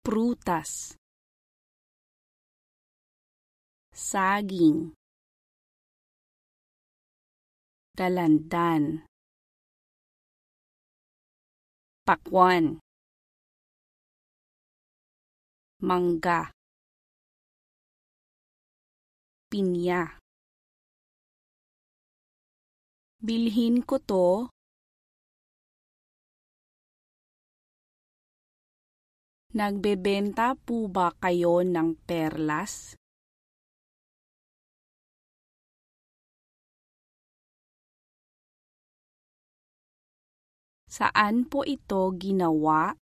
prutas, saging, dalandan, pakwan, mangga, pinya. Bilhin ko to. Nagbebenta po ba kayo ng perlas? Saan po ito ginawa?